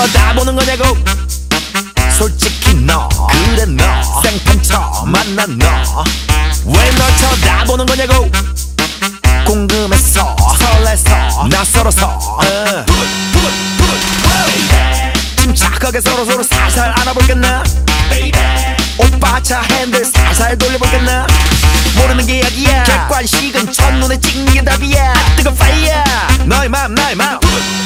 쳐다보는 거냐고. 솔직히 너 그래 너 생판 처음 만난 너 왜 널 쳐다보는 거냐고. 궁금해서 설레서 낯설어서 침착하게 서로 살살 안아볼겠나. 오빠 차 핸들 살살 돌려볼겠나. 모르는 게 약이야. 객관식은 첫눈에 찍는 게 답이야. 뜨거운 파이어 너의 맘 나의 맘.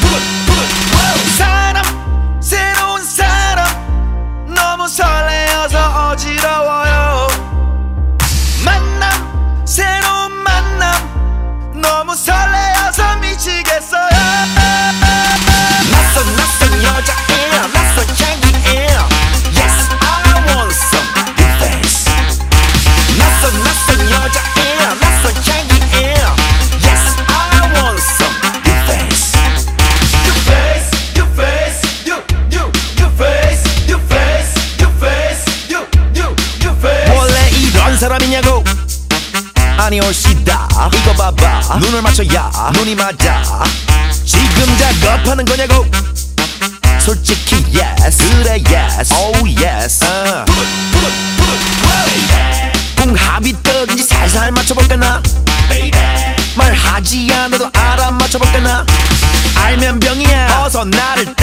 사람 새로운 사람 너무 설레어서 어지러워요. 만남 새로운 만남 너무 설레어서 미치겠어요. 낯선 여자예요. 낯선 향기예요. Yes I want some new face. 낯선 여자예요. 낯선 향기예요. Yes I want some new face. New face, new face, new face, new face, new face, new face. 원래 이런 사람이냐고. 아니 올시다 이거 봐봐. 눈을 맞춰야 눈이 맞아. 지금 작업하는 거냐고. 솔직히 yes 그래 yes oh yes 궁합이 뜨든지 살살 맞춰볼까나. 말하지 않아도 알아 맞춰볼까나. 알면 병이야. 어서 나를